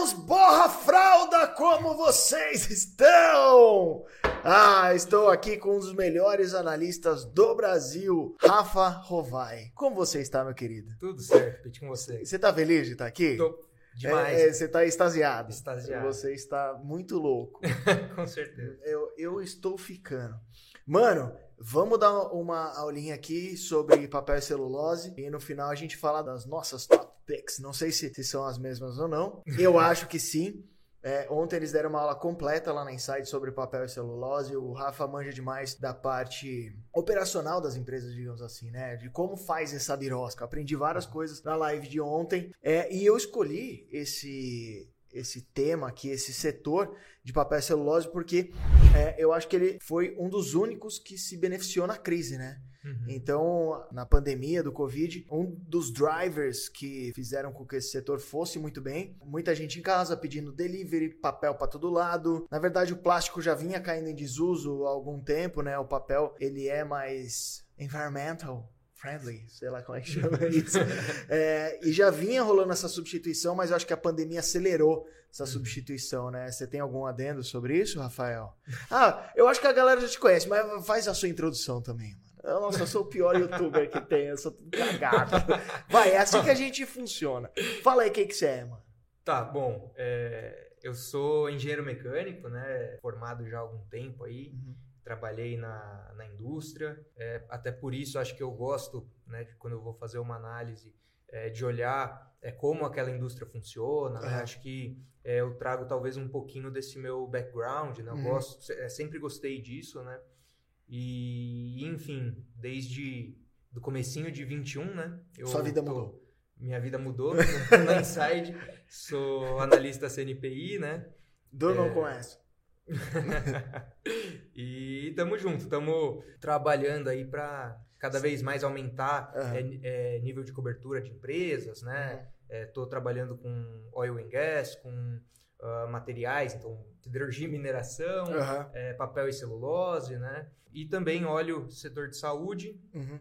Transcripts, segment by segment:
Meus borra-fralda, como vocês estão? Estou aqui com um dos melhores analistas do Brasil, Rafa Rovai. Como você está, meu querido? Tudo certo, Pete, com você. Você está feliz de estar aqui? Tô demais. Você está extasiado. Extasiado. Você está muito louco. Com certeza. Eu estou ficando. Mano, vamos dar uma aulinha aqui sobre papel e celulose e no final a gente fala das nossas top picks. Não sei se são as mesmas ou não. Eu acho que sim. Ontem eles deram uma aula completa lá na Insight sobre papel e celulose. O Rafa manja demais da parte operacional das empresas, digamos assim, né? De como faz essa birosca. Aprendi várias coisas na live de ontem. E eu escolhi esse tema aqui, esse setor de papel e celulose, porque eu acho que ele foi um dos únicos que se beneficiou na crise, né? Uhum. Então, na pandemia do Covid, um dos drivers que fizeram com que esse setor fosse muito bem, muita gente em casa pedindo delivery, papel para todo lado. Na verdade, o plástico já vinha caindo em desuso há algum tempo, né? O papel, ele é mais environmental friendly, sei lá como é que chama isso. E já vinha rolando essa substituição, mas eu acho que a pandemia acelerou essa substituição, né? Você tem algum adendo sobre isso, Rafael? Eu acho que a galera já te conhece, mas faz a sua introdução também, mano. Nossa, eu sou o pior youtuber que tem, eu sou tudo cagado. Vai, é assim que a gente funciona. Fala aí o que você é, mano. Tá, bom, eu sou engenheiro mecânico, né? Formado já há algum tempo aí. Uhum. Trabalhei na indústria, até por isso acho que eu gosto, né, de quando eu vou fazer uma análise, de olhar como aquela indústria funciona, né? Acho que eu trago talvez um pouquinho desse meu background, né? Eu sempre gostei disso, né? E, enfim, desde do comecinho de 21, né? Sua vida mudou. Minha vida mudou na Inside, sou analista CNPI, né? Durmam com essa. E tamo junto, tamo trabalhando aí para cada vez mais aumentar nível de cobertura de empresas, né? Tô trabalhando com oil and gas, com materiais, então siderurgia e mineração, papel e celulose, né? E também olho setor de saúde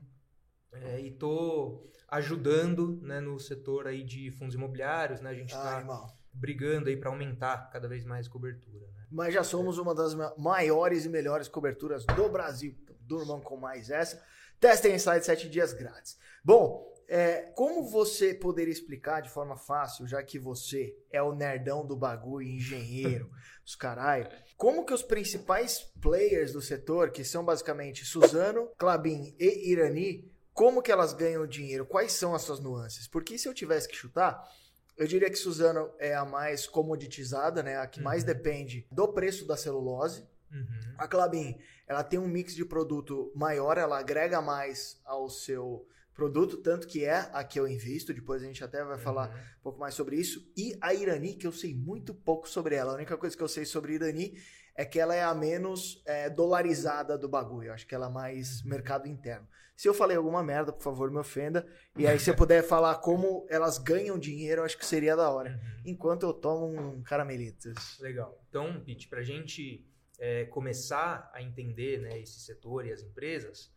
e tô ajudando, né, no setor aí de fundos imobiliários, né? A gente tá brigando aí para aumentar cada vez mais cobertura, né? Mas já somos uma das maiores e melhores coberturas do Brasil. Durmam com mais essa. Testem Insight 7 dias grátis. Bom, como você poderia explicar de forma fácil, já que você é o nerdão do bagulho, engenheiro, os caralho, como que os principais players do setor, que são basicamente Suzano, Klabin e Irani, como que elas ganham dinheiro? Quais são as suas nuances? Porque se eu tivesse que chutar, eu diria que Suzano é a mais comoditizada, né? A que mais depende do preço da celulose. A Klabin, ela tem um mix de produto maior, ela agrega mais ao seu produto, tanto que é a que eu invisto, depois a gente até vai falar um pouco mais sobre isso. E a Irani, que eu sei muito pouco sobre ela. A única coisa que eu sei sobre Irani é que ela é a menos dolarizada do bagulho. Eu acho que ela é mais mercado interno. Se eu falei alguma merda, por favor, me ofenda. E aí, se você puder falar como elas ganham dinheiro, eu acho que seria da hora. Enquanto eu tomo um caramelitos. Legal. Então, Pete, pra gente começar a entender, né, esse setor e as empresas,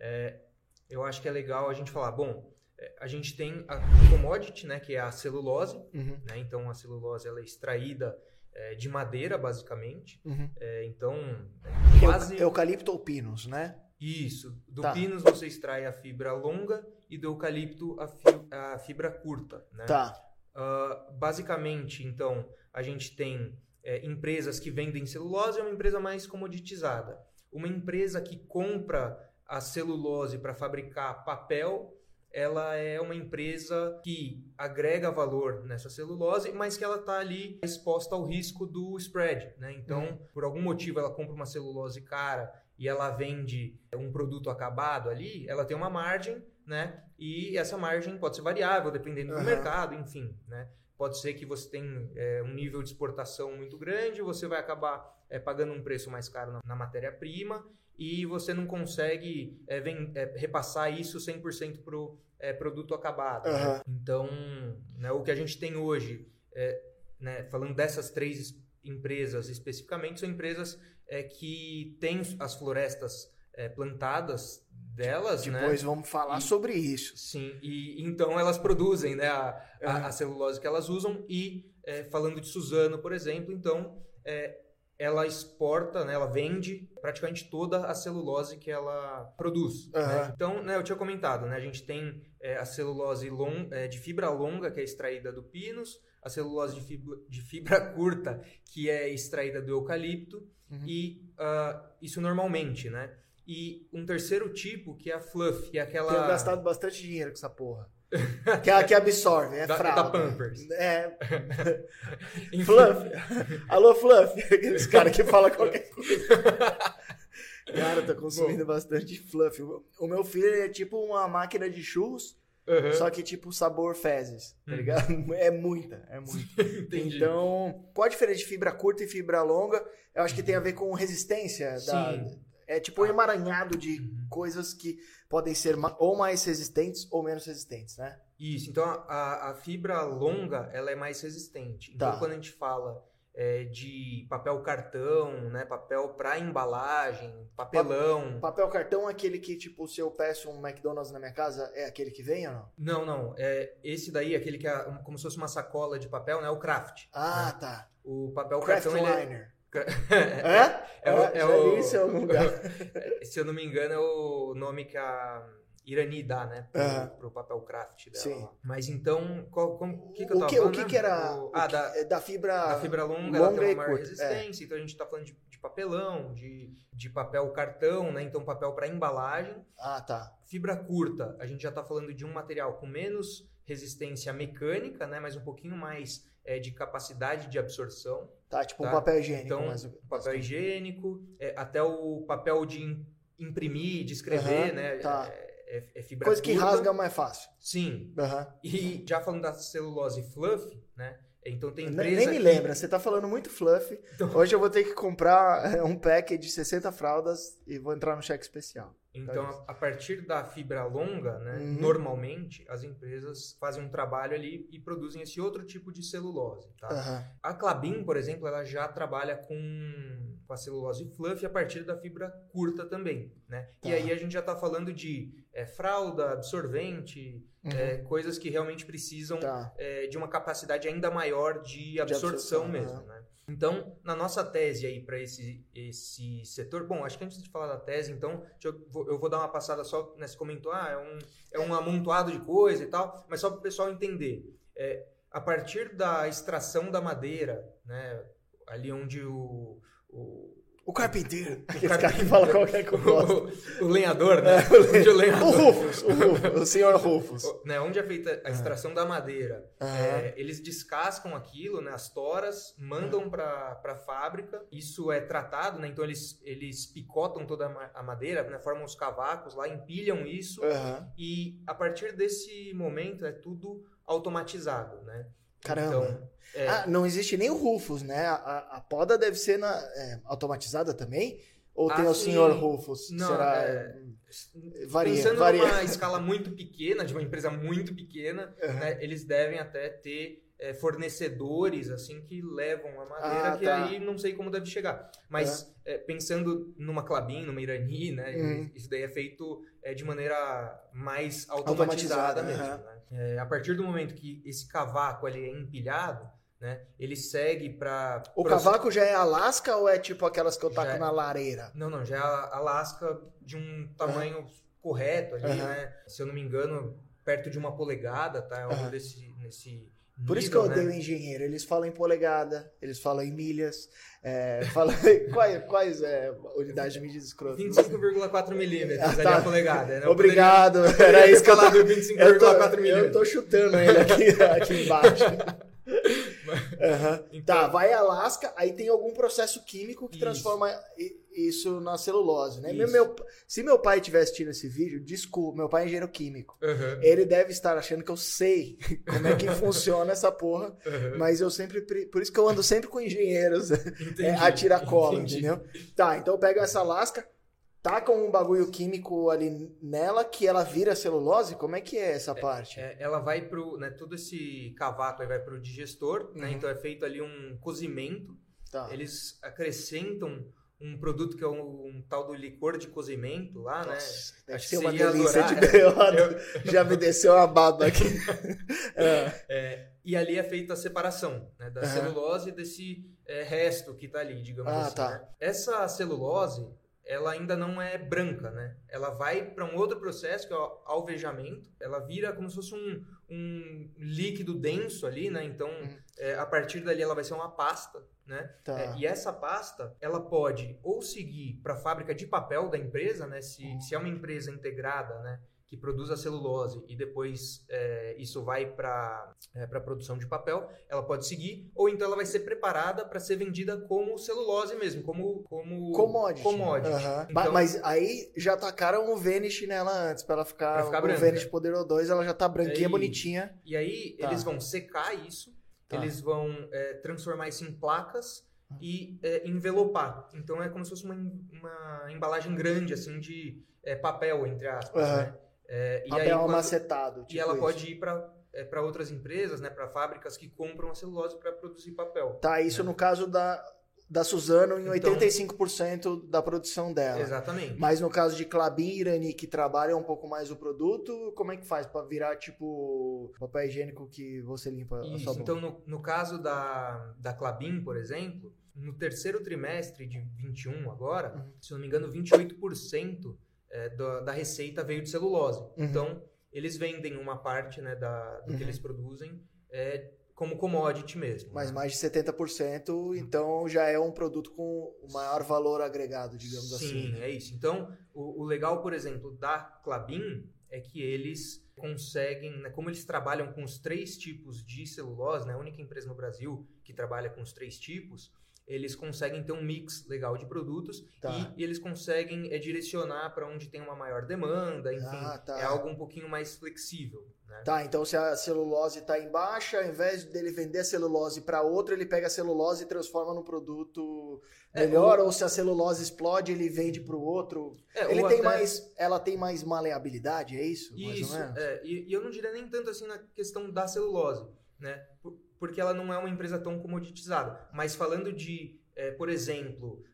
eu acho que é legal a gente falar, bom, a gente tem a commodity, né, que é a celulose, né? Então a celulose ela é extraída de madeira, basicamente. Então, quase... Eucalipto ou pinos, né? Isso. Do pinos você extrai a fibra longa e do eucalipto a fibra curta, né? Basicamente, então, a gente tem empresas que vendem celulose, é uma empresa mais comoditizada. Uma empresa que compra a celulose para fabricar papel, ela é uma empresa que agrega valor nessa celulose, mas que ela está ali exposta ao risco do spread, né? Então, por algum motivo, ela compra uma celulose cara e ela vende um produto acabado ali, ela tem uma margem, né? E essa margem pode ser variável, dependendo do mercado, enfim, né? Pode ser que você tenha um nível de exportação muito grande, você vai acabar pagando um preço mais caro na matéria-prima e você não consegue repassar isso 100% para o produto acabado. Né? Então, né, o que a gente tem hoje, né, falando dessas três empresas especificamente, são empresas que têm as florestas plantadas delas, Depois vamos falar sobre isso. Sim, e então elas produzem, né, a celulose que elas usam e, falando de Suzano, por exemplo, então ela exporta, né, ela vende praticamente toda a celulose que ela produz. Né? Então, né, eu tinha comentado, né, a gente tem a celulose de fibra longa, que é extraída do pinus, a celulose de fibra curta, que é extraída do eucalipto, e isso normalmente, né? E um terceiro tipo, que é a fluff, que é aquela... Tenho gastado bastante dinheiro com essa porra. Que é a que absorve, fralda. Da Pampers. Fluff. Alô, Fluff. Aqueles caras que falam qualquer coisa. Cara, eu tô consumindo bastante Fluff. O meu filho é tipo uma máquina de churros, só que tipo sabor fezes, tá ligado? É muita. Entendi. Então, qual a diferença de fibra curta e fibra longa? Eu acho que tem a ver com resistência. É tipo um emaranhado de coisas que podem ser ou mais resistentes ou menos resistentes, né? Isso, então a fibra longa, ela é mais resistente. Então, quando a gente fala de papel cartão, né, papel para embalagem, papelão... Papel cartão é aquele que, tipo, se eu peço um McDonald's na minha casa, é aquele que vem ou não? Não. Esse daí, aquele que é como se fosse uma sacola de papel, né? O Kraft. Ah, né? Tá. O papel Kraft cartão... Liner. Se eu não lugar. Se eu não me engano, é o nome que a Irani dá, né? Pro papel craft dela. Sim. Mas então, o que eu tava falando? O que era da fibra longa, ela tem uma maior resistência. Então a gente tá falando de papelão, de papel cartão, né? Então papel para embalagem. Ah, tá. Fibra curta, a gente já tá falando de um material com menos resistência mecânica, né? Mas um pouquinho mais de capacidade de absorção. Tá, tipo um papel higiênico. Então, papel higiênico, até o papel de imprimir, de escrever, né? Tá. É fibra coisa curta. Que rasga mais fácil. Sim. E já falando da celulose fluff, né? Então tem empresa Nem me lembra, você tá falando muito Fluff. Então... Hoje eu vou ter que comprar um pack de 60 fraldas e vou entrar no cheque especial. Então, a partir da fibra longa, né, normalmente as empresas fazem um trabalho ali e produzem esse outro tipo de celulose. Tá? A Klabin, por exemplo, ela já trabalha com a celulose fluff a partir da fibra curta também. Né? E aí a gente já está falando de fralda, absorvente, coisas que realmente precisam de uma capacidade ainda maior de absorção mesmo. Né? Então, na nossa tese aí para esse setor, bom, acho que antes de falar da tese, então, eu vou dar uma passada só, né, você comentou, é um amontoado de coisa e tal, mas só para o pessoal entender, a partir da extração da madeira, né, ali onde o carpinteiro. Esse cara que fala qualquer coisa. O lenhador, né? O senhor Rufus. Né? Onde é feita a extração da madeira. Eles descascam aquilo, né? As toras, mandam para a fábrica. Isso é tratado, né? Então eles picotam toda a madeira, né? Formam os cavacos lá, empilham isso. E a partir desse momento é tudo automatizado, né? Caramba. Então, não existe nem o Rufus, né? A poda deve ser automatizada também? Ou tem o senhor Rufus? Não, será... Varia. Pensando numa escala muito pequena, de uma empresa muito pequena, né, eles devem até ter fornecedores assim que levam a madeira, aí não sei como deve chegar. Mas pensando numa Klabin, numa Irani, né, isso daí é feito de maneira mais automatizada mesmo. Né? A partir do momento que esse cavaco ali é empilhado, né, ele segue para... O cavaco já é Alaska ou é tipo aquelas que eu taco na lareira? Não, já é Alaska de um tamanho correto ali, né? Se eu não me engano, perto de 1 polegada, tá? É algo nesse nível, por isso que eu odeio engenheiro. Eles falam em polegada, eles falam em milhas. Quais unidades de medida escrota? 25,4 milímetros ali a polegada. Né? Obrigado. Era isso que eu tava... 25,4 milímetros. Eu tô chutando ele aqui embaixo. Então, vai a Alaska, aí tem algum processo químico que transforma isso na celulose, né? Se meu pai estiver assistindo esse vídeo, desculpa, meu pai é engenheiro químico. Ele deve estar achando que eu sei como é que funciona essa porra, mas eu sempre... Por isso que eu ando sempre com engenheiros a tiracola, entendeu? Tá, então eu pego essa Alaska, taca um bagulho químico ali nela que ela vira celulose? Como é que é essa parte? Ela vai pro... Né, todo esse cavaco aí vai pro digestor, né? Então é feito ali um cozimento. Eles acrescentam um produto que é um tal do licor de cozimento lá, Nossa, né? deve Acho ser que uma você ia delícia de adorar. BO. Já me desceu uma baba aqui. E ali é feita a separação, né, da celulose desse resto que está ali, digamos assim. Tá. Né? Essa celulose, ela ainda não é branca, né? Ela vai para um outro processo, que é o alvejamento. Ela vira como se fosse um líquido denso ali, né? Então, a partir dali, ela vai ser uma pasta, né? Tá. E essa pasta, ela pode ou seguir para a fábrica de papel da empresa, né? Se é uma empresa integrada, né, que produz a celulose e depois isso vai para a produção de papel, ela pode seguir, ou então ela vai ser preparada para ser vendida como celulose mesmo, como commodity. Então, mas aí já tacaram o Vanish nela antes, para ela ficar branca. O Vanish Poder O2, ela já tá branquinha, bonitinha. E aí eles vão secar isso, eles vão transformar isso em placas e envelopar. Então é como se fosse uma embalagem grande assim de papel, entre aspas, né? Papel amacetado. Tipo e ela isso. pode ir para outras empresas, né, para fábricas que compram a celulose para produzir papel. Tá, isso no caso da Suzano em 85% da produção dela. Exatamente. Mas no caso de Klabin e Irani, que trabalham um pouco mais o produto, como é que faz para virar tipo papel higiênico que você limpa a sua boca? Então, no caso da Klabin, por exemplo, no terceiro trimestre de 21 agora, se não me engano, 28% da receita veio de celulose. Então, eles vendem uma parte, né, do que eles produzem como commodity mesmo. Mas né? mais de 70%, então já é um produto com o maior valor agregado, digamos assim. Sim, é isso. Então, o legal, por exemplo, da Klabin é que eles conseguem, né, como eles trabalham com os 3 tipos de celulose, né, a única empresa no Brasil que trabalha com os 3 tipos, eles conseguem ter um mix legal de produtos e eles conseguem direcionar para onde tem uma maior demanda, enfim, é algo um pouquinho mais flexível. Né? Tá, então se a celulose está em baixa, ao invés dele vender a celulose para outro, ele pega a celulose e transforma num produto melhor, ou se a celulose explode, ele vende para o outro. Ela tem mais maleabilidade, é isso? Isso, mais ou menos? E eu não diria nem tanto assim na questão da celulose, né? Porque ela não é uma empresa tão comoditizada. Mas falando de, por exemplo,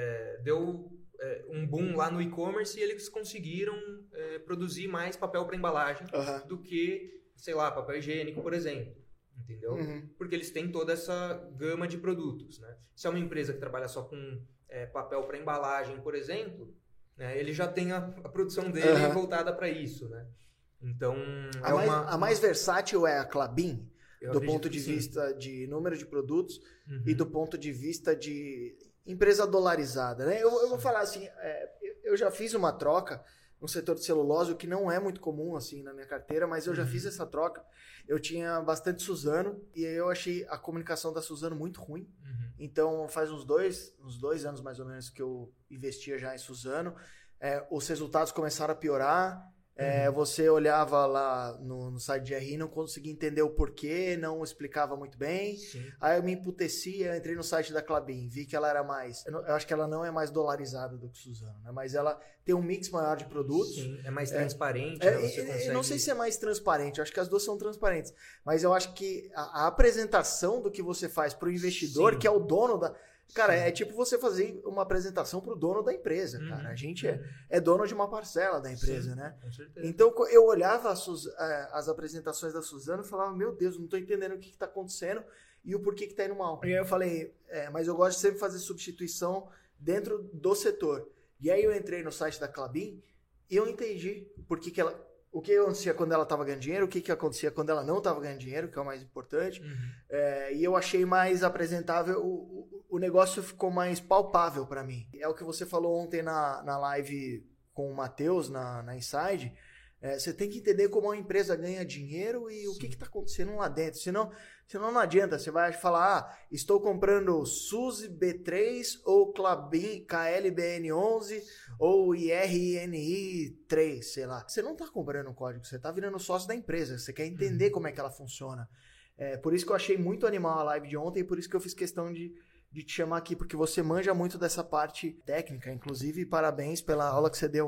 deu um boom lá no e-commerce e eles conseguiram produzir mais papel para embalagem do que, sei lá, papel higiênico, por exemplo. Entendeu? Porque eles têm toda essa gama de produtos. Né? Se é uma empresa que trabalha só com papel para embalagem, por exemplo, né, ele já tem a produção dele voltada para isso. Né? Então, a mais versátil é a Klabin? Do ponto de sim. vista de número de produtos e do ponto de vista de empresa dolarizada, né? Eu vou falar assim, eu já fiz uma troca no setor de celulose, o que não é muito comum assim na minha carteira, mas eu já fiz essa troca. Eu tinha bastante Suzano e eu achei a comunicação da Suzano muito ruim. Então faz uns dois anos mais ou menos que eu investia já em Suzano. Os resultados começaram a piorar. Você olhava lá no site de RI, não conseguia entender o porquê, não explicava muito bem. Sim. Aí eu me emputeci, eu entrei no site da Klabin, vi que ela era mais... Eu acho que ela não é mais dolarizada do que Suzano, né? Mas ela tem um mix maior de produtos. Sim, é mais transparente. Né? Você consegue... Eu não sei se é mais transparente, eu acho que as duas são transparentes. Mas eu acho que a apresentação do que você faz para o investidor, que é o dono da... Cara, é tipo você fazer uma apresentação pro dono da empresa, cara. A gente é dono de uma parcela da empresa, né? Com certeza. Então, eu olhava as apresentações da Suzano e falava, meu Deus, não tô entendendo o que tá acontecendo e o porquê que tá indo mal. E aí eu falei, mas eu gosto de sempre fazer substituição dentro do setor. E aí eu entrei no site da Klabin e eu entendi o que acontecia quando ela estava ganhando dinheiro, o que acontecia quando ela não estava ganhando dinheiro, que é o mais importante. E eu achei mais apresentável, o negócio ficou mais palpável para mim. É o que você falou ontem na live com o Matheus, na Inside. Você tem que entender como a empresa ganha dinheiro e o que está acontecendo lá dentro. Senão não adianta. Você vai falar, estou comprando SUSE B3 ou Klabin KLBN11 ou IRNI3, sei lá. Você não está comprando um código, você está virando sócio da empresa. Você quer entender como é que ela funciona. Por isso que eu achei muito animal a live de ontem e por isso que eu fiz questão de te chamar aqui, porque você manja muito dessa parte técnica. Inclusive, parabéns pela aula que você deu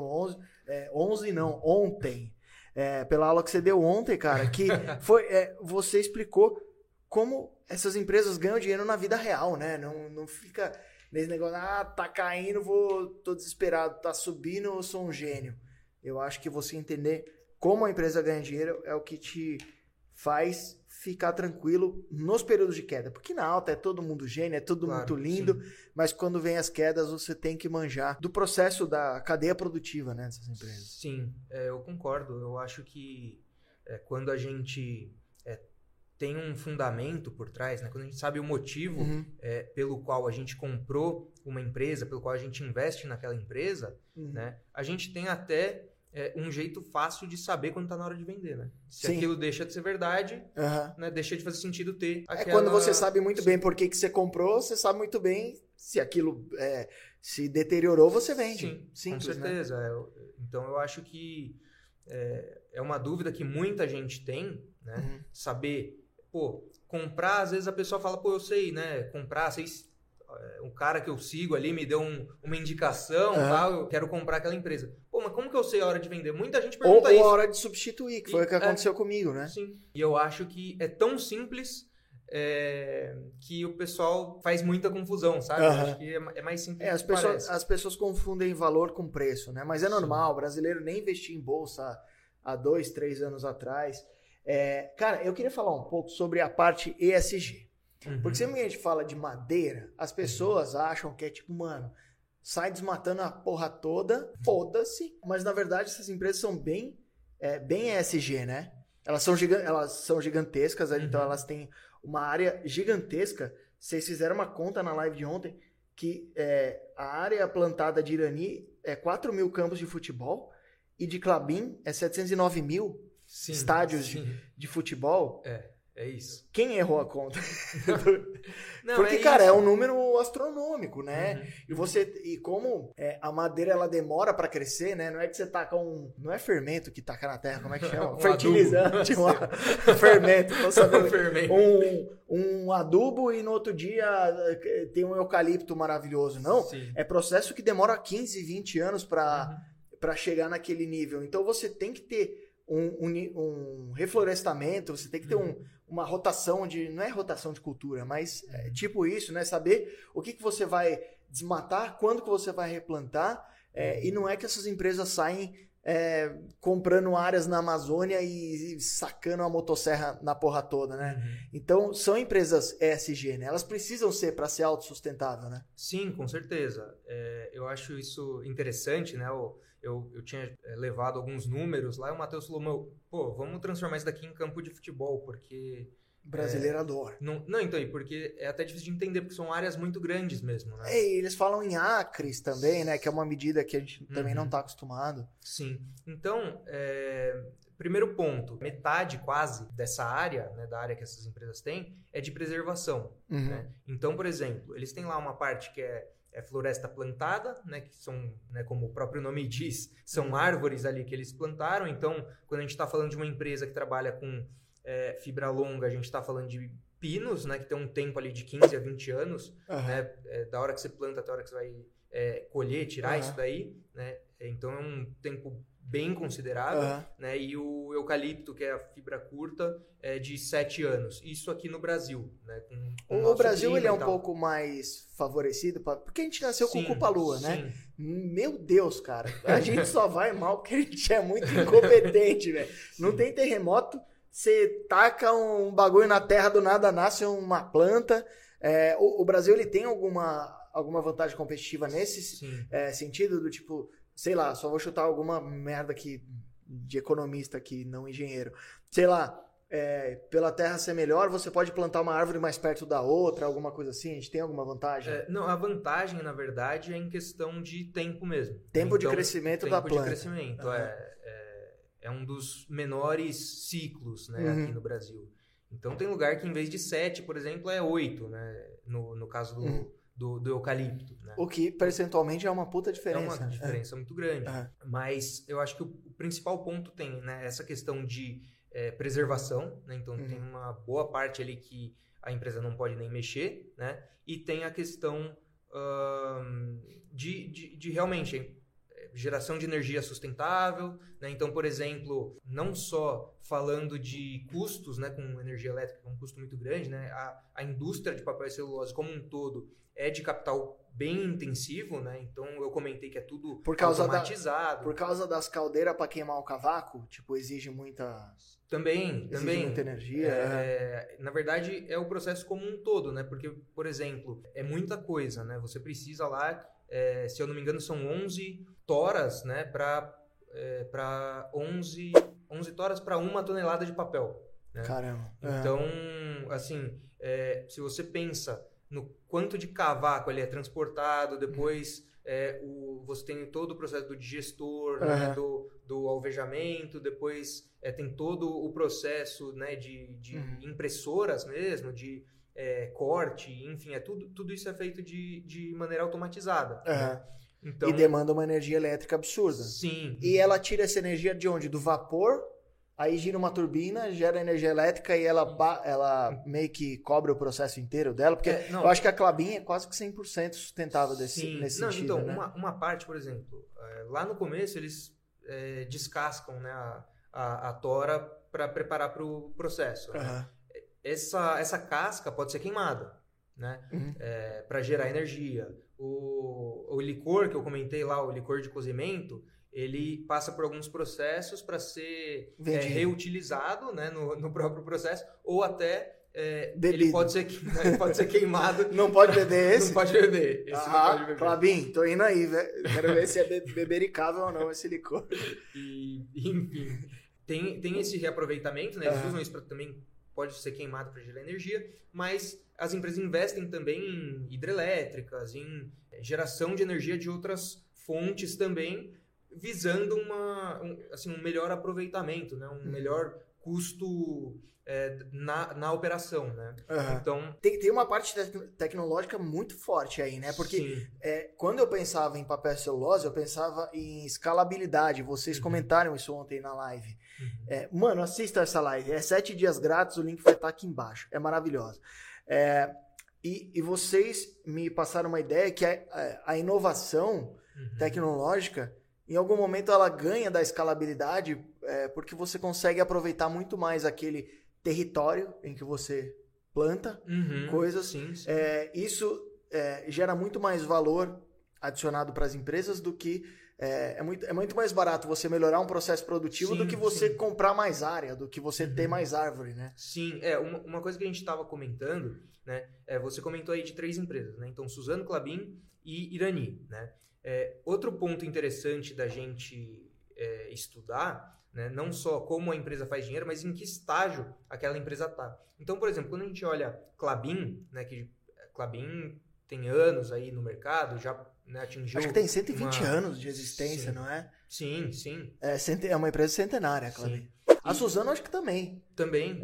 ontem. Pela aula que você deu ontem, cara, que você explicou como essas empresas ganham dinheiro na vida real, né? Não fica nesse negócio, tá caindo, tô desesperado, tá subindo, eu sou um gênio. Eu acho que você entender como a empresa ganha dinheiro é o que te faz ficar tranquilo nos períodos de queda. Porque na alta é todo mundo gênio, é tudo muito lindo, mas quando vem as quedas você tem que manjar do processo da cadeia produtiva, né, dessas empresas. Sim, eu concordo. Eu acho que quando a gente tem um fundamento por trás, né, quando a gente sabe o motivo pelo qual a gente comprou uma empresa, pelo qual a gente investe naquela empresa, né, a gente tem até um jeito fácil de saber quando está na hora de vender, né? Se aquilo deixa de ser verdade, né, deixa de fazer sentido ter aquela... quando você sabe muito bem por que você comprou, você sabe muito bem se aquilo se deteriorou, você vende. Sim, simples, com certeza. Né? Então, eu acho que é uma dúvida que muita gente tem, né? Saber, comprar, às vezes a pessoa fala, eu sei, né? Comprar, o cara que eu sigo ali me deu uma indicação, tal, eu quero comprar aquela empresa. Mas como que eu sei a hora de vender? Muita gente pergunta isso. Ou a hora de substituir, que foi o que aconteceu comigo, né? Sim. E eu acho que é tão simples que o pessoal faz muita confusão, sabe? Eu acho que é mais simples do que parece. As pessoas confundem valor com preço, né? Mas é normal, o brasileiro nem investia em bolsa há 2, 3 anos atrás. Cara, eu queria falar um pouco sobre a parte ESG. Porque sempre que a gente fala de madeira, as pessoas acham que é tipo, mano, sai desmatando a porra toda, foda-se. Mas na verdade essas empresas são bem ESG, né? Elas são gigantescas, então elas têm uma área gigantesca. Vocês fizeram uma conta na live de ontem que a área plantada de Irani é 4 mil campos de futebol e de Klabin é 709 mil estádios de futebol. É isso. Quem errou a conta? Porque, cara, é um número astronômico, né? E como a madeira ela demora pra crescer, né? Não é que você taca não é fermento que taca na terra, como é que chama? Fertilizante. Fermento. Fermento. Um adubo e no outro dia tem um eucalipto maravilhoso. Não, é processo que demora 15, 20 anos pra chegar naquele nível. Então você tem que ter um reflorestamento, você tem que ter uma rotação não é rotação de cultura, mas tipo isso, né? Saber o que você vai desmatar, quando que você vai replantar, e não é que essas empresas saem comprando áreas na Amazônia e sacando a motosserra na porra toda, né? Então, são empresas ESG, né? Elas precisam ser para ser autossustentável, né? Sim, com certeza. Eu acho isso interessante, né? Eu tinha levado alguns números lá e o Matheus falou, vamos transformar isso daqui em campo de futebol, porque... Brasileiro adora. Não, então, porque é até difícil de entender, porque são áreas muito grandes mesmo, né? E eles falam em acres também, né? Que é uma medida que a gente também não está acostumado. Sim. Então, primeiro ponto, metade quase dessa área, né, da área que essas empresas têm, é de preservação. Né? Então, por exemplo, eles têm lá uma parte que é floresta plantada, né, que são, né, como o próprio nome diz, são árvores ali que eles plantaram. Então, quando a gente está falando de uma empresa que trabalha com fibra longa, a gente está falando de pinos, né, que tem um tempo ali de 15 a 20 anos, né, da hora que você planta até a hora que você vai colher, tirar isso daí, né, então é um tempo bem considerável, né, e o eucalipto, que é a fibra curta, é de 7 anos. Isso aqui no Brasil, né, com o Brasil ele é um pouco mais favorecido, porque a gente nasceu com culpa-lua, né? Meu Deus, cara, a gente só vai mal porque a gente é muito incompetente, velho. Não tem terremoto, você taca um bagulho na terra, do nada nasce uma planta. O Brasil ele tem alguma vantagem competitiva nesse sentido do tipo, sei lá, só vou chutar alguma merda aqui de economista aqui, não engenheiro. Sei lá, pela terra ser melhor, você pode plantar uma árvore mais perto da outra, alguma coisa assim? A gente tem alguma vantagem? Não, a vantagem, na verdade, é em questão de tempo mesmo. Tempo de crescimento da planta. Tempo de crescimento, é um dos menores ciclos, né, aqui no Brasil. Então tem lugar que em vez de 7, por exemplo, é 8, né, no caso do eucalipto. Né? O que percentualmente é uma puta diferença. É uma diferença muito grande. Mas eu acho que o principal ponto tem, né, essa questão de preservação, né, então tem uma boa parte ali que a empresa não pode nem mexer, né, e tem a questão de realmente... geração de energia sustentável, né? Então, por exemplo, não só falando de custos, né, com energia elétrica, que é um custo muito grande, né? A indústria de papel e celulose como um todo é de capital bem intensivo, né? Então eu comentei que é tudo automatizado. Por causa das caldeiras para queimar o cavaco, tipo, exige muita... Também. muita energia. Na verdade, é o processo como um todo, né? Porque, por exemplo, é muita coisa, né? Você precisa lá, se eu não me engano, são 11 toras, né? Para 11 toras para 1 tonelada de papel. Né? Caramba. Então, assim, se você pensa no quanto de cavaco ele é transportado, depois você tem todo o processo do digestor, né, do alvejamento, depois tem todo o processo, né, de impressoras mesmo, de corte, enfim, tudo isso é feito de maneira automatizada. Né? Então, e demanda uma energia elétrica absurda. Sim. E ela tira essa energia de onde? Do vapor, aí gira uma turbina, gera energia elétrica e ela meio que cobre o processo inteiro dela, porque eu acho que a Klabin é quase que 100% sustentável nesse sentido. Então, né? uma parte, por exemplo, lá no começo eles descascam, né, a tora para preparar para o processo. Né? Essa casca pode ser queimada, né? Para gerar energia. O licor que eu comentei lá, o licor de cozimento, ele passa por alguns processos para ser reutilizado, né, no próprio processo, ou até ele pode ser queimado. Não pode beber esse? Não pode beber. Esse não pode beber. Klabin, tô indo aí, velho. Quero ver se é bebericável ou não esse licor. Enfim, tem esse reaproveitamento, né? Eles usam isso para também pode ser queimado para gerar energia, mas as empresas investem também em hidrelétricas, em geração de energia de outras fontes também, visando um melhor aproveitamento, né? Um melhor custo na operação, né? Então, tem uma parte tecnológica muito forte aí, né? Porque quando eu pensava em papel e celulose, eu pensava em escalabilidade. Vocês comentaram isso ontem na live. Mano, assista essa live. 7 dias grátis, o link vai estar aqui embaixo. É maravilhoso. E vocês me passaram uma ideia que a inovação tecnológica, em algum momento ela ganha da escalabilidade, porque você consegue aproveitar muito mais aquele território em que você planta coisas. Sim. Isso gera muito mais valor adicionado para as empresas do que... É muito mais barato você melhorar um processo produtivo do que você comprar mais área, do que você ter mais árvore, né? Sim, uma coisa que a gente estava comentando, né? Você comentou aí de 3 empresas, né? Então, Suzano, Klabin e Irani, né? Outro ponto interessante da gente estudar, né? Não só como a empresa faz dinheiro, mas em que estágio aquela empresa está. Então, por exemplo, quando a gente olha Klabin, né? Que Klabin tem anos aí no mercado, já... Né, atingiu acho que tem 120 anos de existência, não é? Sim. É uma empresa centenária, Klabin. A Suzano acho que também. Também.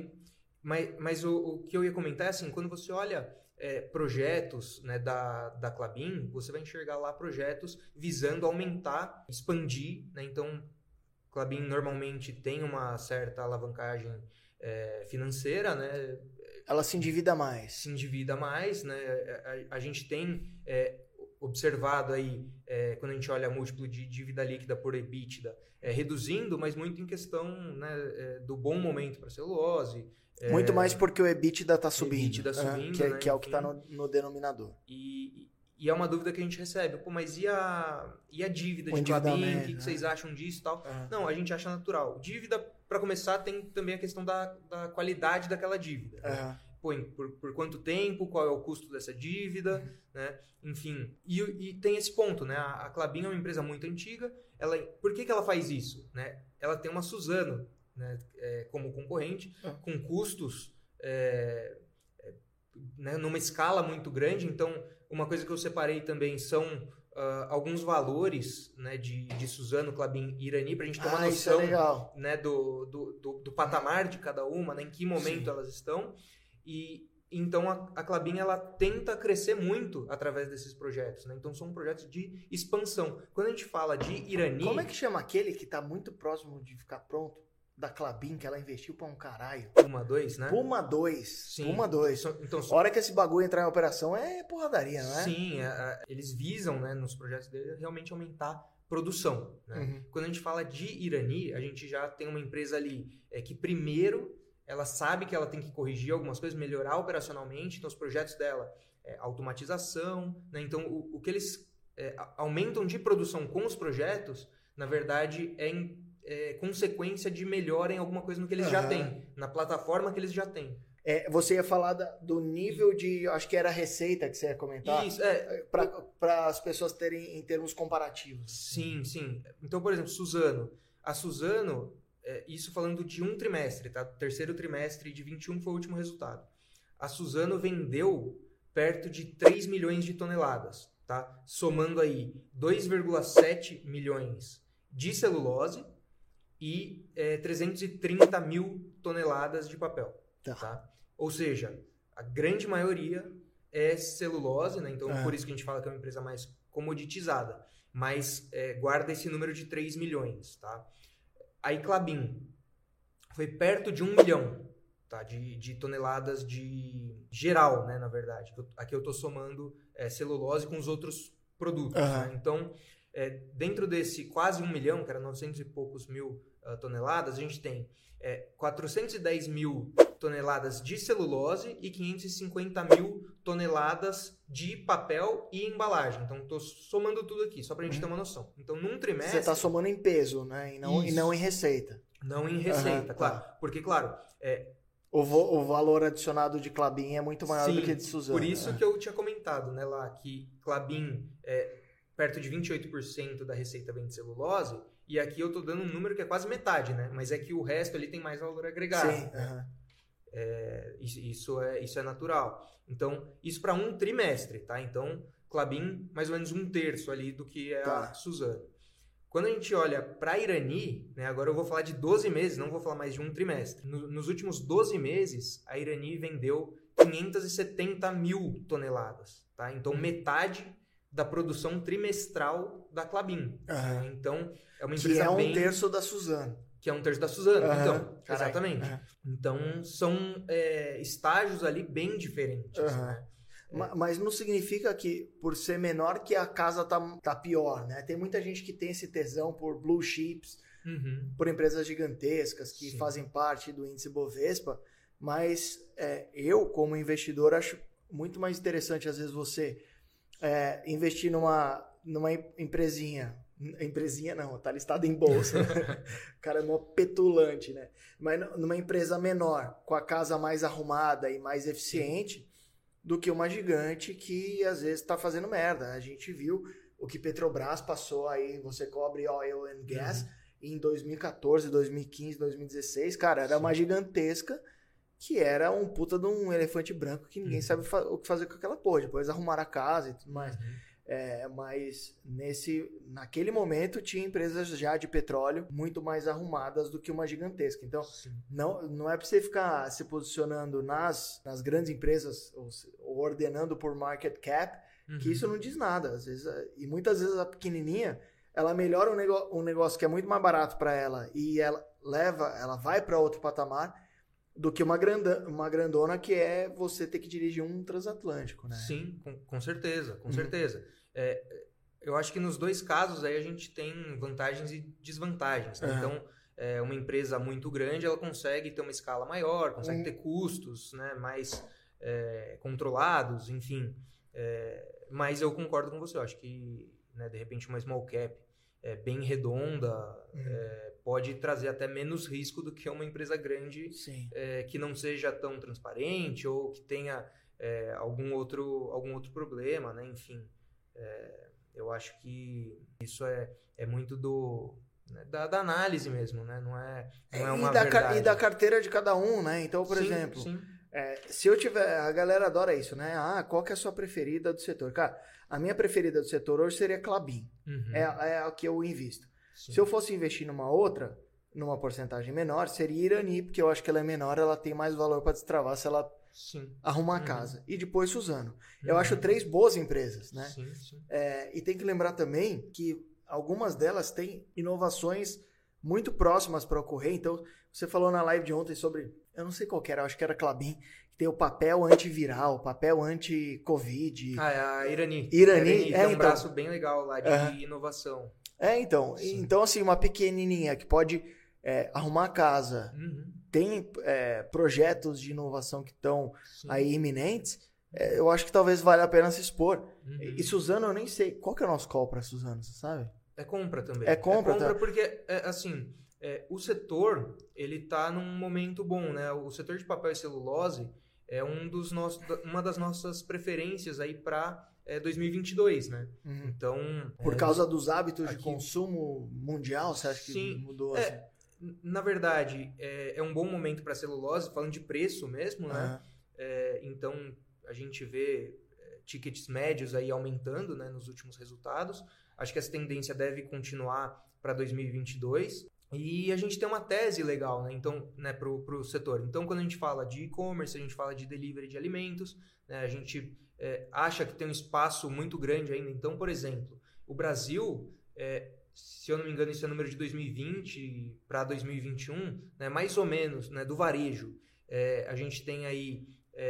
Mas o que eu ia comentar é assim, quando você olha projetos, né, da Klabin, você vai enxergar lá projetos visando aumentar, expandir, né? Então, Klabin normalmente tem uma certa alavancagem financeira, né? Ela se endivida mais. Né? A gente tem... observado aí, quando a gente olha múltiplo de dívida líquida por EBITDA, reduzindo, mas muito em questão, né, do bom momento para a celulose. Muito mais porque o EBITDA está subindo. EBITDA subindo, né, que é o que está no denominador. E é uma dúvida que a gente recebe. Pô, mas e a dívida de Klabin? O que vocês acham disso e tal? Não, a gente acha natural. Dívida, para começar, tem também a questão da qualidade daquela dívida. Né? Por quanto tempo, qual é o custo dessa dívida, né? Enfim, e tem esse ponto, né? A Klabin é uma empresa muito antiga, por que ela faz isso? Né? Ela tem uma Suzano, né, como concorrente, com custos né, numa escala muito grande. Então, uma coisa que eu separei também são alguns valores, né, de Suzano, Klabin e Irani, para a gente ter uma noção, né, do patamar de cada uma, né, em que momento elas estão. E então a Klabin ela tenta crescer muito através desses projetos, né? Então são projetos de expansão. Quando a gente fala de Irani... Como é que chama aquele que está muito próximo de ficar pronto? Da Klabin, que ela investiu pra um caralho. Puma 2, né? Puma 2. Sim. Puma 2. Então, a hora que esse bagulho entrar em operação é porradaria, não é? Sim, eles visam, né, nos projetos dele, realmente aumentar produção, né? Quando a gente fala de Irani, a gente já tem uma empresa ali que primeiro ela sabe que ela tem que corrigir algumas coisas, melhorar operacionalmente, então os projetos dela automatização, né? Então o que eles aumentam de produção com os projetos, na verdade é consequência de melhora em alguma coisa no que eles já têm, na plataforma que eles já têm. Você ia falar do nível de, acho que era receita que você ia comentar. Isso, para as pessoas terem em termos comparativos. Sim. Então, por exemplo, a Suzano, isso falando de um trimestre, tá? Terceiro trimestre de 21 foi o último resultado. A Suzano vendeu perto de 3 milhões de toneladas, tá? Somando aí 2,7 milhões de celulose e 330 mil toneladas de papel. Tá? Ou seja, a grande maioria é celulose, né? Então por isso que a gente fala que é uma empresa mais comoditizada, mas guarda esse número de 3 milhões. Tá? A Klabin foi perto de 1 milhão, tá? de toneladas de geral, né? Na verdade. Aqui eu estou somando celulose com os outros produtos. Né? Então, dentro desse quase 1 milhão, que era 900 e poucos mil toneladas, a gente tem 410 mil toneladas de celulose e 550 mil toneladas de papel e embalagem. Então, estou somando tudo aqui, só para a gente ter uma noção. Então, num trimestre... Você está somando em peso, né? E não em receita. Não em receita, claro. Porque, claro... O valor adicionado de Klabin é muito maior do que de Suzano. Por isso que eu tinha comentado, né, lá, que Klabin perto de 28% da receita vem de celulose, e aqui eu estou dando um número que é quase metade, né? Mas é que o resto ali tem mais valor agregado. Sim. Né? Isso é natural. Então, isso para um trimestre, tá? Então, Klabin, mais ou menos 1/3 ali do que é a Suzano. Quando a gente olha para a Irani, né, agora eu vou falar de 12 meses, não vou falar mais de um trimestre. Nos últimos 12 meses, a Irani vendeu 570 mil toneladas, tá? Então, metade da produção trimestral da Klabin. Né? Então, é uma empresa que é um terço da Suzano. Que é um terço da Suzano. Então, exatamente. Então, são estágios ali bem diferentes. Né? Mas não significa que, por ser menor, que a casa tá pior, né? Tem muita gente que tem esse tesão por blue chips, por empresas gigantescas que fazem parte do índice Bovespa, mas eu, como investidor, acho muito mais interessante, às vezes, você investir numa empresinha. Empresinha não, tá listada em bolsa. O cara é mó petulante, né? Mas numa empresa menor, com a casa mais arrumada e mais eficiente, do que uma gigante que às vezes está fazendo merda. A gente viu o que Petrobras passou aí, você cobre oil and gas, em 2014, 2015, 2016, cara, era uma gigantesca que era um puta de um elefante branco que ninguém sabe o que fazer com aquela porra. Depois arrumaram a casa e tudo mais. Mas naquele momento tinha empresas já de petróleo muito mais arrumadas do que uma gigantesca. Então, não é para você ficar se posicionando nas grandes empresas ou ordenando por market cap, que isso não diz nada. Às vezes, e muitas vezes a pequenininha, ela melhora um negócio que é muito mais barato para ela e ela vai para outro patamar do que uma grandona que é você ter que dirigir um transatlântico, né? Sim, com certeza, com certeza. Eu acho que nos dois casos aí a gente tem vantagens e desvantagens. Né? Então, uma empresa muito grande, ela consegue ter uma escala maior, consegue ter custos, né, mais controlados, enfim. Mas eu concordo com você, eu acho que, né, de repente uma small cap bem redonda pode trazer até menos risco do que uma empresa grande que não seja tão transparente ou que tenha algum outro problema, né? Enfim, eu acho que isso é muito da análise mesmo, né? Não é uma verdade. E da carteira de cada um, né? Então, por exemplo, se eu tiver... A galera adora isso, né? Qual que é a sua preferida do setor? Cara, a minha preferida do setor hoje seria Klabin. É a que eu invisto. Sim. Se eu fosse investir numa outra, numa porcentagem menor, seria Irani, porque eu acho que ela é menor, ela tem mais valor para destravar se ela arrumar a casa. E depois Suzano. Eu acho 3 boas empresas, né? E tem que lembrar também que algumas delas têm inovações muito próximas para ocorrer. Então, você falou na live de ontem sobre, eu não sei qual que era, acho que era Klabin, que tem o papel antiviral, papel anti-Covid. A Irani. Irani tem um braço bem legal lá de inovação. Então. Sim. Então, assim, uma pequenininha que pode arrumar a casa, tem projetos de inovação que estão aí iminentes, eu acho que talvez valha a pena se expor. E Suzano, eu nem sei. Qual que é o nosso call para Suzano, você sabe? É compra também. É compra tá? Porque, assim, o setor, ele tá num momento bom, né? O setor de papel e celulose é uma das nossas preferências aí para 2022, né? Então... Por causa dos hábitos de consumo mundial, você acha que mudou assim? Na verdade, é um bom momento para celulose, falando de preço mesmo, né? Então, a gente vê tickets médios aí aumentando, né, nos últimos resultados. Acho que essa tendência deve continuar para 2022. E a gente tem uma tese legal, né? Então, né, para o setor. Então, quando a gente fala de e-commerce, a gente fala de delivery de alimentos, né? A gente acha que tem um espaço muito grande ainda. Então, por exemplo, o Brasil, se eu não me engano, esse é o número de 2020 para 2021, né, mais ou menos, né, do varejo. A gente tem aí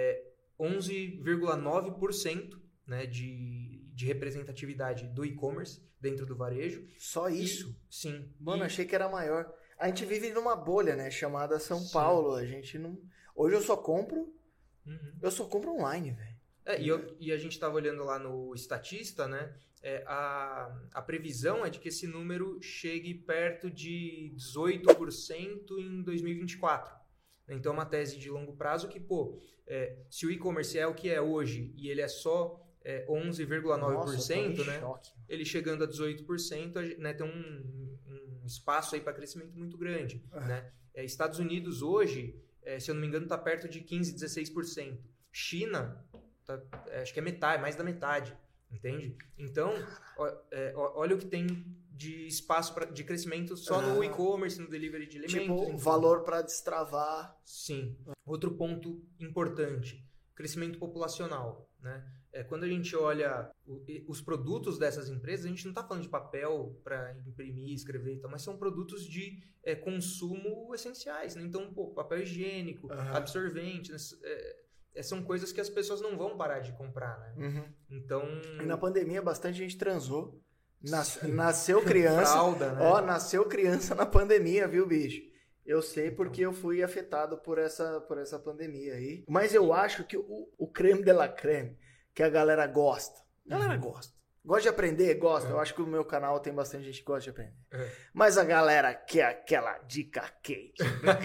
11,9%, né, de representatividade do e-commerce dentro do varejo. Só isso? Sim. Mano, achei que era maior. A gente vive numa bolha, né, chamada São Paulo. A gente não... Hoje eu só compro online, velho. E a gente estava olhando lá no Statista, né? A previsão é de que esse número chegue perto de 18% em 2024. Então, é uma tese de longo prazo que, se o e-commerce é o que é hoje e ele é só 11,9%, né? Ele chegando a 18%, né, tem um espaço aí para crescimento muito grande. Né? Estados Unidos hoje, se eu não me engano, está perto de 15%, 16%. China, acho que é metade, mais da metade. Entende? Então, olha o que tem de espaço de crescimento só no e-commerce, no delivery de alimentos. Tipo, valor para destravar. Sim. Outro ponto importante, crescimento populacional. Né? Quando a gente olha os produtos dessas empresas, a gente não está falando de papel para imprimir, escrever e tal, mas são produtos de consumo essenciais. Né? Então, papel higiênico, absorvente, né? São coisas que as pessoas não vão parar de comprar, né? Então... E na pandemia, bastante gente transou. Nasceu criança. Fralda, né? Nasceu criança na pandemia, viu, bicho? Eu sei porque eu fui afetado por essa pandemia aí. Mas eu acho que o creme de la creme, que a galera gosta. A galera gosta. Gosta de aprender? Gosta. Eu acho que o meu canal tem bastante gente que gosta de aprender. Mas a galera quer aquela dica quente.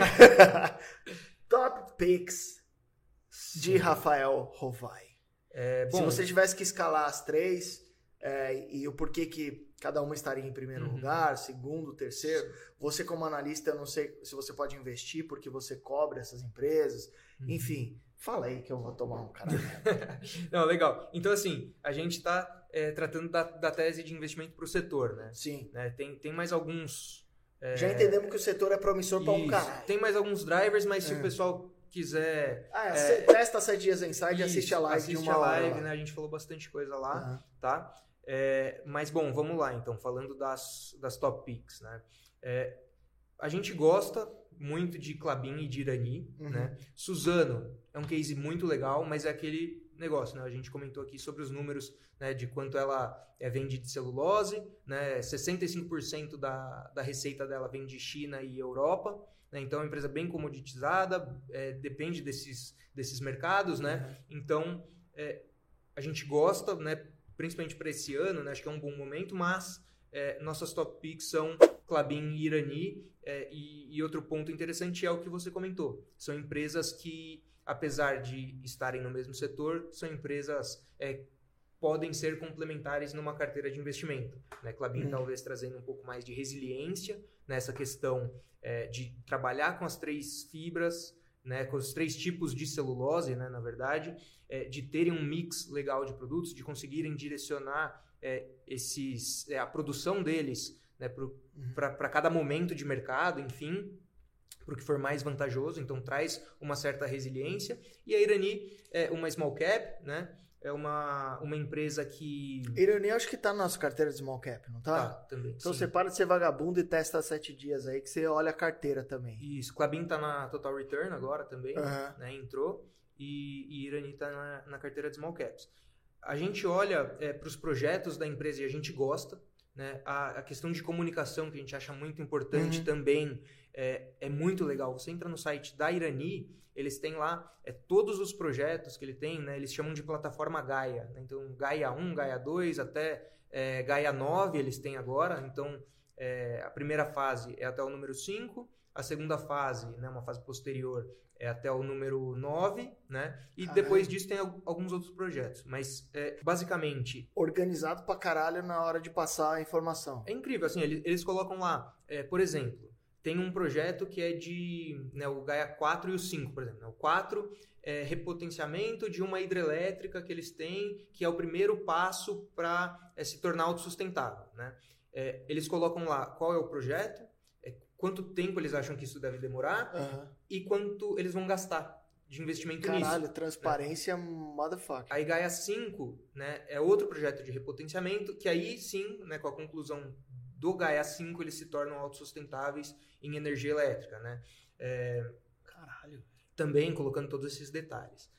Top Picks de Rafael Rovai. Se você tivesse que escalar as três e o porquê que cada uma estaria em primeiro lugar, segundo, terceiro, você como analista, eu não sei se você pode investir porque você cobre essas empresas, enfim, fala aí que eu vou tomar um caralho. Não, legal. Então, assim, a gente está tratando da tese de investimento para o setor, né? Sim. Né? Tem mais alguns... Já entendemos que o setor é promissor para um caralho. Tem mais alguns drivers, mas se o pessoal quiser... testa 7 dias inside e assiste a live de uma hora. Assiste a live, né? A gente falou bastante coisa lá, tá? Mas, bom, vamos lá, então, falando das top picks, né? A gente gosta muito de Klabin e de Irani, né? Suzano é um case muito legal, mas é aquele negócio, né? A gente comentou aqui sobre os números, né, de quanto ela vende de celulose, né? 65% da receita dela vem de China e Europa, né? Então é uma empresa bem comoditizada, depende desses mercados, né? Então a gente gosta, né, principalmente para esse ano, né? Acho que é um bom momento, mas nossas top picks são Klabin e Irani, e outro ponto interessante é o que você comentou. São empresas que, apesar de estarem no mesmo setor, são empresas podem ser complementares numa carteira de investimento. Né? Klabin talvez trazendo um pouco mais de resiliência nessa questão de trabalhar com as 3 fibras, né? Com os 3 tipos de celulose, né? Na verdade, de terem um mix legal de produtos, de conseguirem direcionar a produção deles, né? Para cada momento de mercado, enfim, para o que for mais vantajoso. Então, traz uma certa resiliência. E a Irani é uma small cap, né? É uma empresa que... Irani, acho que tá na nossa carteira de small cap, não tá? Tá, também. Então sim. você para de ser vagabundo e testa 7 dias aí, que você olha a carteira também. Isso. Klabin tá na Total Return agora também, né? Entrou. E Irani tá na carteira de small caps. A gente olha para os projetos da empresa e a gente gosta, né? A questão de comunicação, que a gente acha muito importante também, é muito legal. Você entra no site da Irani, eles têm lá todos os projetos que ele tem, né? Eles chamam de plataforma Gaia, né? Então, Gaia 1, Gaia 2, até Gaia 9 eles têm agora. Então, a primeira fase é até o número 5, a segunda fase, né, uma fase posterior, é até o número 9, né? E depois disso tem alguns outros projetos. Mas, basicamente... Organizado pra caralho na hora de passar a informação. É incrível, assim, eles colocam lá, por exemplo, tem um projeto que é de, né, o Gaia 4 e o 5, por exemplo. Né? O 4 é repotenciamento de uma hidrelétrica que eles têm, que é o primeiro passo para se tornar autossustentável, né? Eles colocam lá qual é o projeto, quanto tempo eles acham que isso deve demorar e quanto eles vão gastar de investimento nisso. Caralho, transparência, motherfucker. Aí Gaia 5, né, é outro projeto de repotenciamento, que aí sim, né, com a conclusão do Gaia 5, eles se tornam autossustentáveis em energia elétrica, né? Caralho. Também colocando todos esses detalhes.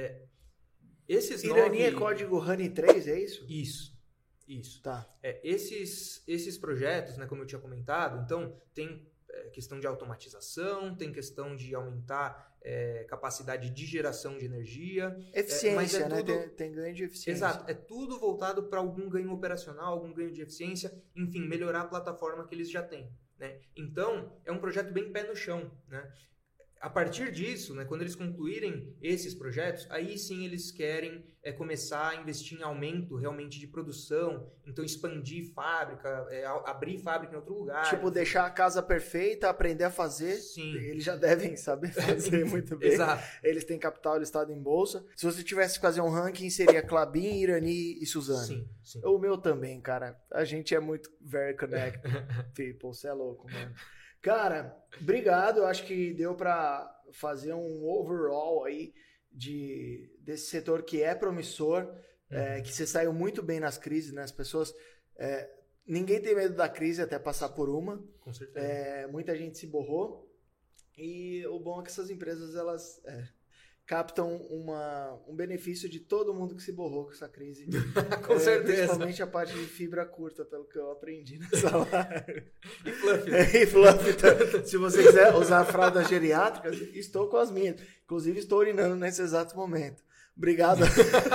Irani é código Honey 3, é isso? Isso. Tá. Esses projetos, né, como eu tinha comentado, então tem questão de automatização, tem questão de aumentar capacidade de geração de energia. Eficiência, né? Tem ganho de eficiência. Exato. É tudo voltado para algum ganho operacional, algum ganho de eficiência, enfim, melhorar a plataforma que eles já têm, né? Então, é um projeto bem pé no chão, né? A partir disso, né, quando eles concluírem esses projetos, aí sim eles querem começar a investir em aumento realmente de produção, então expandir fábrica, abrir fábrica em outro lugar. Tipo, deixar a casa perfeita, aprender a fazer. Sim. Eles já devem saber fazer muito bem. Exato. Eles têm capital listado em bolsa. Se você tivesse que fazer um ranking, seria Klabin, Irani e Suzano. Sim. O meu também, cara. A gente é muito very connected people. Você é louco, mano. Cara, obrigado. Eu acho que deu para fazer um overall aí desse setor que é promissor, que você saiu muito bem nas crises, né? As pessoas... ninguém tem medo da crise até passar por uma. Com certeza. Muita gente se borrou. E o bom é que essas empresas, elas... captam um benefício de todo mundo que se borrou com essa crise. Com certeza. Principalmente a parte de fibra curta, pelo que eu aprendi nessa live. E fluff. E fluff. Se você quiser usar fraldas geriátricas, estou com as minhas. Inclusive, estou urinando nesse exato momento. Obrigado.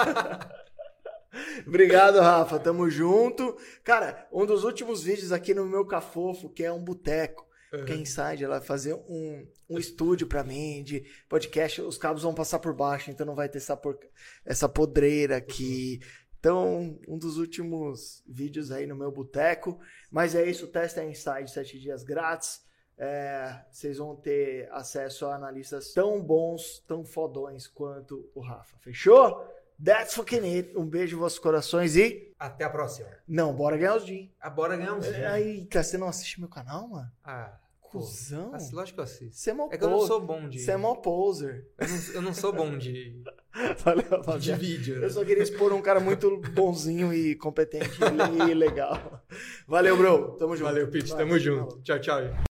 Obrigado, Rafa. Tamo junto. Cara, um dos últimos vídeos aqui no meu Cafofo, que é um boteco. Porque a Inside, ela vai fazer um estúdio pra mim de podcast. Os cabos vão passar por baixo, então não vai ter essa podreira aqui. Então, um dos últimos vídeos aí no meu boteco. Mas é isso, testa a Inside 7 dias grátis. Vocês vão ter acesso a analistas tão bons, tão fodões quanto o Rafa. Fechou? That's fucking it. Um beijo em vossos corações e... Até a próxima. Não, bora ganhar os din. Bora ganhar uns din. Aí, cara, você não assiste meu canal, mano? Cusão. Lógico que eu assisto. Você é mó que eu não sou bom de... Você é mó poser. Eu não sou bom de... Valeu, de vídeo. Eu só queria expor um cara muito bonzinho e competente e legal. Valeu, bro. Tamo junto. Valeu, Pete. Tamo junto. Tchau.